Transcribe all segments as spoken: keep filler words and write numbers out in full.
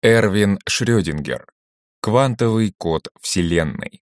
Эрвин Шрёдингер. Квантовый код Вселенной.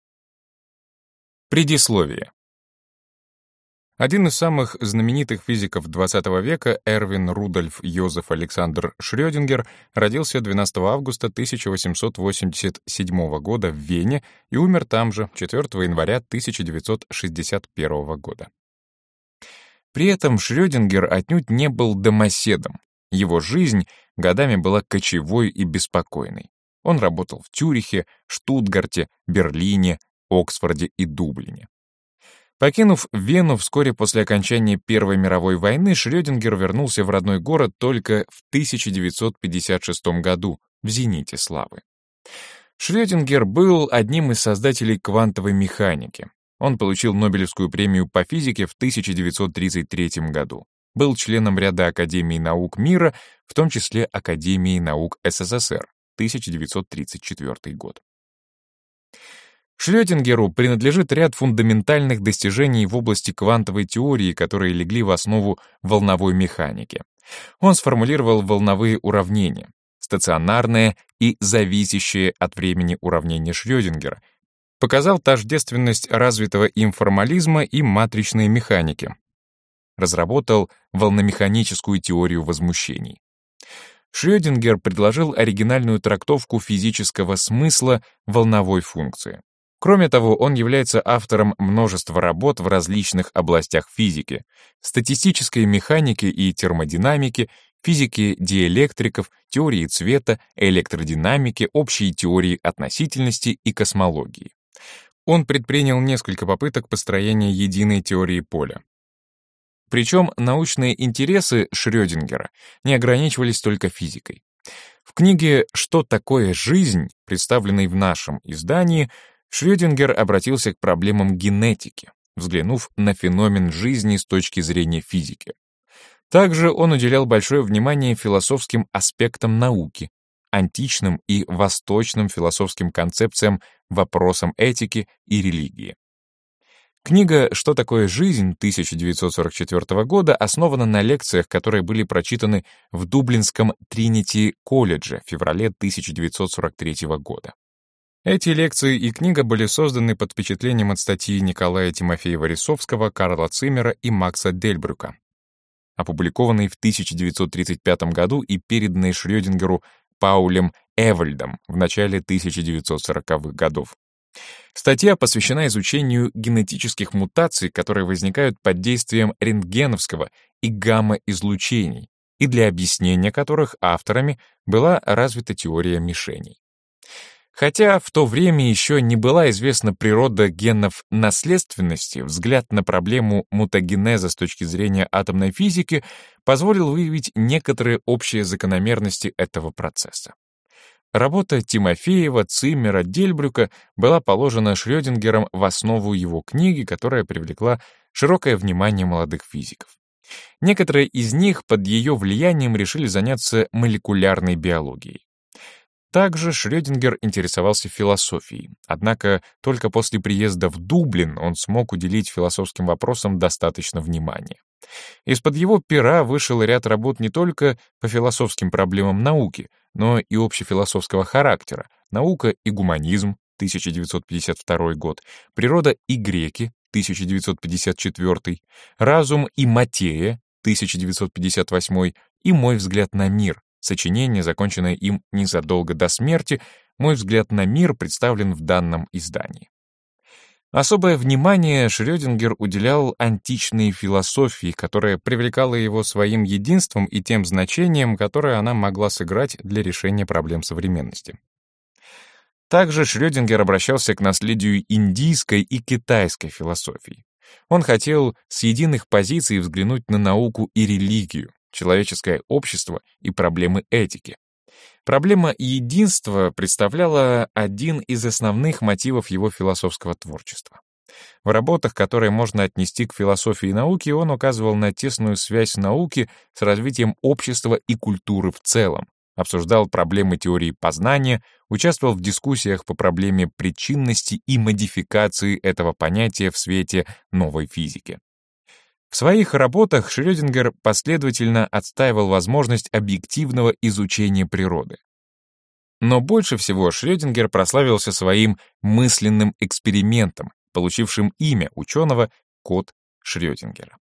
Предисловие. Один из самых знаменитых физиков двадцатого века, Эрвин Рудольф Йозеф Александр Шрёдингер, родился двенадцатого августа тысяча восемьсот восемьдесят седьмого года в Вене и умер там же, четвёртого января тысяча девятьсот шестьдесят первого года. При этом Шрёдингер отнюдь не был домоседом. Его жизнь годами была кочевой и беспокойной. Он работал в Цюрихе, Штутгарте, Берлине, Оксфорде и Дублине. Покинув Вену вскоре после окончания Первой мировой войны, Шрёдингер вернулся в родной город только в тысяча девятьсот пятьдесят шестом году, в зените славы. Шрёдингер был одним из создателей квантовой механики. Он получил Нобелевскую премию по физике в тысяча девятьсот тридцать третьем году. Был членом ряда Академий наук мира, в том числе Академии наук СССР, тысяча девятьсот тридцать четвёртый год. Шрёдингеру принадлежит ряд фундаментальных достижений в области квантовой теории, которые легли в основу волновой механики. Он сформулировал волновые уравнения, стационарное и зависящее от времени уравнение Шрёдингера, показал тождественность развитого им формализма и матричной механики, разработал волномеханическую теорию возмущений. Шрёдингер предложил оригинальную трактовку физического смысла волновой функции. Кроме того, он является автором множества работ в различных областях физики: статистической механики и термодинамики, физики диэлектриков, теории цвета, электродинамики, общей теории относительности и космологии. Он предпринял несколько попыток построения единой теории поля. Причем научные интересы Шрёдингера не ограничивались только физикой. В книге «Что такое жизнь?», представленной в нашем издании, Шрёдингер обратился к проблемам генетики, взглянув на феномен жизни с точки зрения физики. Также он уделял большое внимание философским аспектам науки, античным и восточным философским концепциям, вопросам этики и религии. Книга «Что такое жизнь?» тысяча девятьсот сорок четвёртого года основана на лекциях, которые были прочитаны в Дублинском Тринити-колледже в феврале тысяча девятьсот сорок третьего года. Эти лекции и книга были созданы под впечатлением от статьи Николая Тимофеева-Рисовского, Карла Циммера и Макса Дельбрюка, опубликованной в тысяча девятьсот тридцать пятом году и переданной Шрёдингеру Паулем Эвальдом в начале тысяча девятьсот сороковых годов. Статья посвящена изучению генетических мутаций, которые возникают под действием рентгеновского и гамма-излучений, и для объяснения которых авторами была развита теория мишеней. Хотя в то время еще не была известна природа генов наследственности, взгляд на проблему мутагенеза с точки зрения атомной физики позволил выявить некоторые общие закономерности этого процесса. Работа Тимофеева, Циммера, Дельбрюка была положена Шрёдингером в основу его книги, которая привлекла широкое внимание молодых физиков. Некоторые из них под ее влиянием решили заняться молекулярной биологией. Также Шрёдингер интересовался философией, однако только после приезда в Дублин он смог уделить философским вопросам достаточно внимания. Из-под его пера вышел ряд работ не только по философским проблемам науки, но и общефилософского характера: «Наука и гуманизм» тысяча девятьсот пятьдесят второй год, «Природа и греки» тысяча девятьсот пятьдесят четвёртый, «Разум и материя» тысяча девятьсот пятьдесят восьмой и «Мой взгляд на мир», сочинение, законченное им незадолго до смерти. «Мой взгляд на мир» представлен в данном издании. Особое внимание Шрёдингер уделял античной философии, которая привлекала его своим единством и тем значением, которое она могла сыграть для решения проблем современности. Также Шрёдингер обращался к наследию индийской и китайской философий. Он хотел с единых позиций взглянуть на науку и религию, человеческое общество и проблемы этики. Проблема единства представляла один из основных мотивов его философского творчества. В работах, которые можно отнести к философии науки, он указывал на тесную связь науки с развитием общества и культуры в целом, обсуждал проблемы теории познания, участвовал в дискуссиях по проблеме причинности и модификации этого понятия в свете новой физики. В своих работах Шрёдингер последовательно отстаивал возможность объективного изучения природы. Но больше всего Шрёдингер прославился своим мысленным экспериментом, получившим имя ученого «Кот Шрёдингера».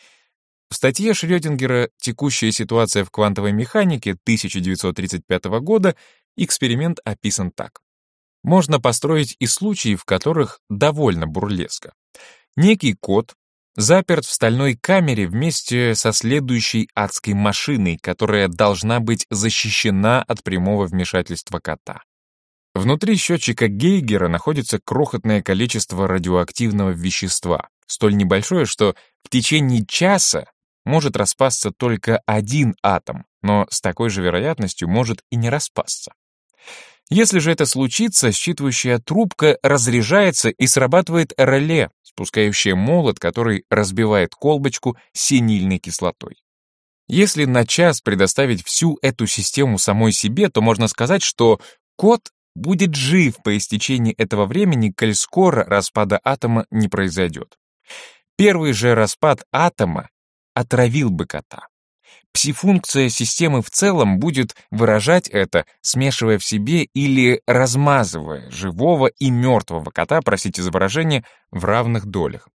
В статье Шрёдингера «Текущая ситуация в квантовой механике» тысяча девятьсот тридцать пятого года эксперимент описан так. Можно построить и случаи, в которых довольно бурлеско. Некий кот заперт в стальной камере вместе со следующей адской машиной, которая должна быть защищена от прямого вмешательства кота. Внутри счетчика Гейгера находится крохотное количество радиоактивного вещества, столь небольшое, что в течение часа может распасться только один атом, но с такой же вероятностью может и не распасться. Если же это случится, считывающая трубка разряжается и срабатывает реле, спускающее молот, который разбивает колбочку синильной кислотой. Если на час предоставить всю эту систему самой себе, то можно сказать, что кот будет жив по истечении этого времени, коль скоро распада атома не произойдет. Первый же распад атома отравил бы кота. Пси-функция системы в целом будет выражать это, смешивая в себе или размазывая живого и мертвого кота, простите за выражение, в равных долях.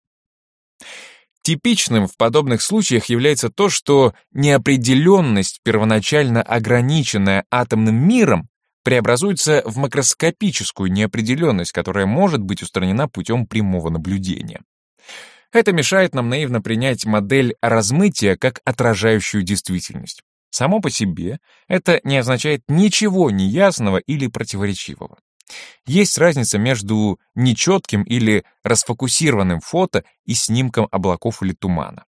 Типичным в подобных случаях является то, что неопределенность, первоначально ограниченная атомным миром, преобразуется в макроскопическую неопределенность, которая может быть устранена путем прямого наблюдения. Это мешает нам наивно принять модель размытия как отражающую действительность. Само по себе это не означает ничего неясного или противоречивого. Есть разница между нечетким или расфокусированным фото и снимком облаков или тумана.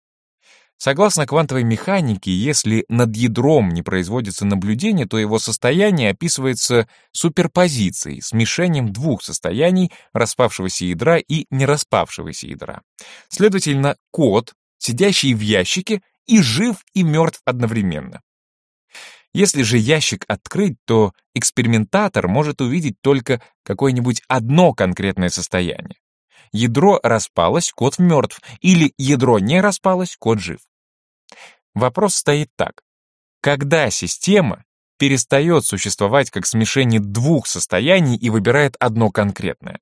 Согласно квантовой механике, если над ядром не производится наблюдение, то его состояние описывается суперпозицией, смешением двух состояний распавшегося ядра и нераспавшегося ядра. Следовательно, кот, сидящий в ящике, и жив, и мертв одновременно. Если же ящик открыть, то экспериментатор может увидеть только какое-нибудь одно конкретное состояние. Ядро распалось, кот мертв, или ядро не распалось, кот жив. Вопрос стоит так. Когда система перестает существовать как смешение двух состояний и выбирает одно конкретное?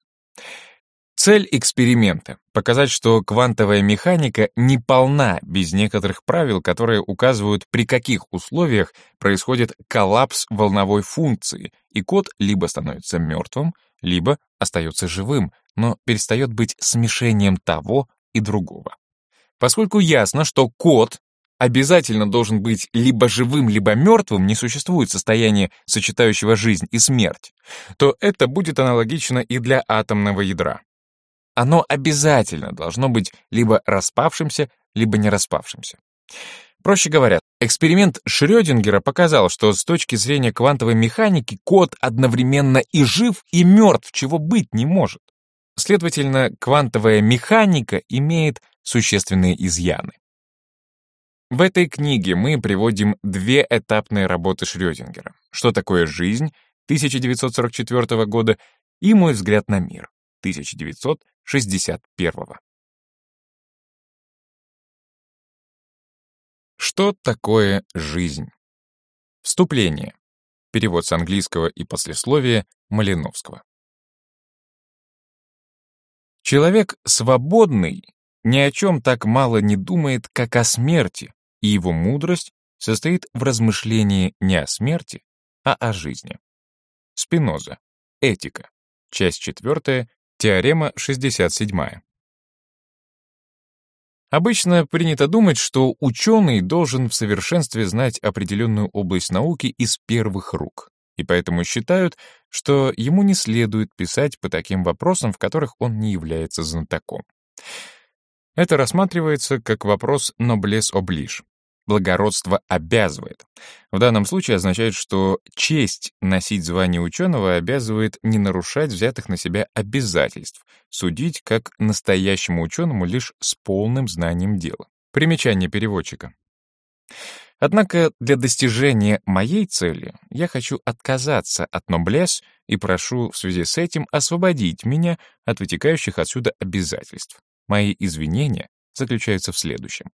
Цель эксперимента — показать, что квантовая механика не полна без некоторых правил, которые указывают, при каких условиях происходит коллапс волновой функции, и кот либо становится мертвым, либо остается живым, но перестает быть смешением того и другого. Поскольку ясно, что кот обязательно должен быть либо живым, либо мертвым, не существует состояния, сочетающего жизнь и смерть, то это будет аналогично и для атомного ядра. Оно обязательно должно быть либо распавшимся, либо не распавшимся. Проще говоря, эксперимент Шрёдингера показал, что с точки зрения квантовой механики кот одновременно и жив, и мертв, чего быть не может. Следовательно, квантовая механика имеет существенные изъяны. В этой книге мы приводим две этапные работы Шрёдингера: «Что такое жизнь» тысяча девятьсот сорок четвёртого года и «Мой взгляд на мир» тысяча девятьсот шестьдесят первого. Что такое жизнь? Вступление. Перевод с английского и послесловие Малиновского. Человек свободный ни о чем так мало не думает, как о смерти, и его мудрость состоит в размышлении не о смерти, а о жизни. Спиноза. Этика. Часть четвертая. Теорема шестьдесят седьмая. Обычно принято думать, что ученый должен в совершенстве знать определенную область науки из первых рук, и поэтому считают, что ему не следует писать по таким вопросам, в которых он не является знатоком. Это рассматривается как вопрос noblesse oblige. Благородство обязывает. В данном случае означает, что честь носить звание ученого обязывает не нарушать взятых на себя обязательств, судить как настоящему ученому лишь с полным знанием дела. Примечание переводчика. Однако для достижения моей цели я хочу отказаться от noblesse и прошу в связи с этим освободить меня от вытекающих отсюда обязательств. Мои извинения заключаются в следующем.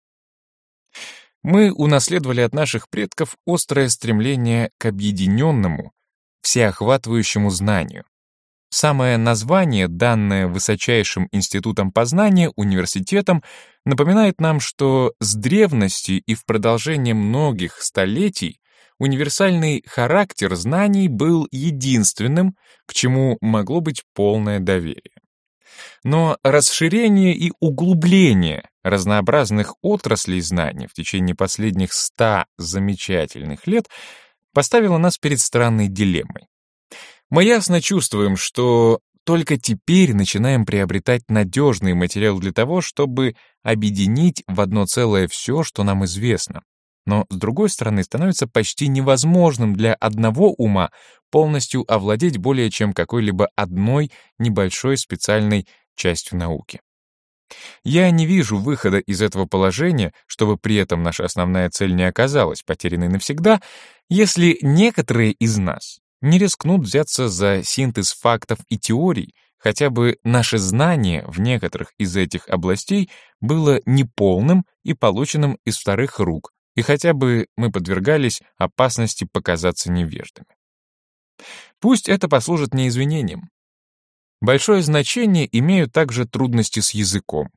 Мы унаследовали от наших предков острое стремление к объединенному, всеохватывающему знанию. Самое название, данное высочайшим институтом познания, университетом, напоминает нам, что с древности и в продолжение многих столетий универсальный характер знаний был единственным, к чему могло быть полное доверие. Но расширение и углубление разнообразных отраслей знаний в течение последних ста замечательных лет поставило нас перед странной дилеммой. Мы ясно чувствуем, что только теперь начинаем приобретать надежный материал для того, чтобы объединить в одно целое все, что нам известно. Но, с другой стороны, становится почти невозможным для одного ума полностью овладеть более чем какой-либо одной небольшой специальной частью науки. Я не вижу выхода из этого положения, чтобы при этом наша основная цель не оказалась потерянной навсегда, если некоторые из нас не рискнут взяться за синтез фактов и теорий, хотя бы наше знание в некоторых из этих областей было неполным и полученным из вторых рук, и хотя бы мы подвергались опасности показаться невеждами. Пусть это послужит мне извинением. Большое значение имеют также трудности с языком.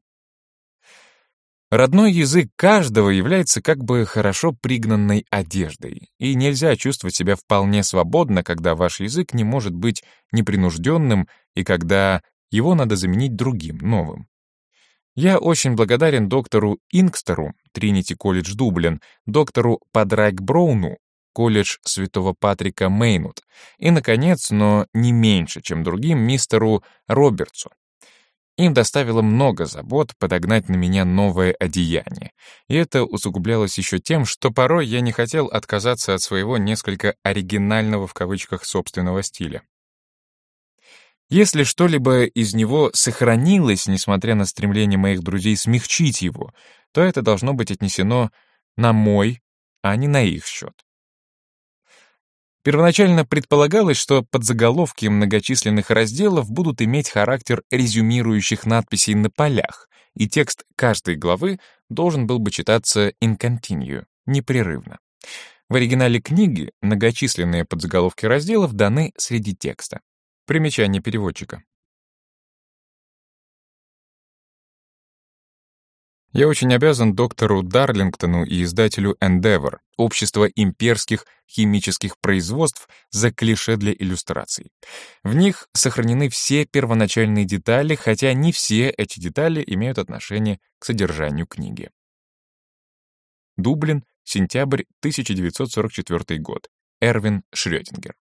Родной язык каждого является как бы хорошо пригнанной одеждой, и нельзя чувствовать себя вполне свободно, когда ваш язык не может быть непринужденным и когда его надо заменить другим, новым. Я очень благодарен доктору Инкстеру, Тринити колледж Дублин, доктору Падрайк-Броуну, колледж Святого Патрика Мейнут, и, наконец, но не меньше, чем другим, мистеру Робертсу. Им доставило много забот подогнать на меня новое одеяние, и это усугублялось еще тем, что порой я не хотел отказаться от своего несколько «оригинального» в кавычках собственного стиля. Если что-либо из него сохранилось, несмотря на стремление моих друзей смягчить его, то это должно быть отнесено на мой, а не на их счет. Первоначально предполагалось, что подзаголовки многочисленных разделов будут иметь характер резюмирующих надписей на полях, и текст каждой главы должен был бы читаться in continue, непрерывно. В оригинале книги многочисленные подзаголовки разделов даны среди текста. Примечание переводчика. Я очень обязан доктору Дарлингтону и издателю Endeavour, Общество имперских химических производств, за клише для иллюстраций. В них сохранены все первоначальные детали, хотя не все эти детали имеют отношение к содержанию книги. Дублин, сентябрь тысяча девятьсот сорок четвёртый год. Эрвин Шрёдингер.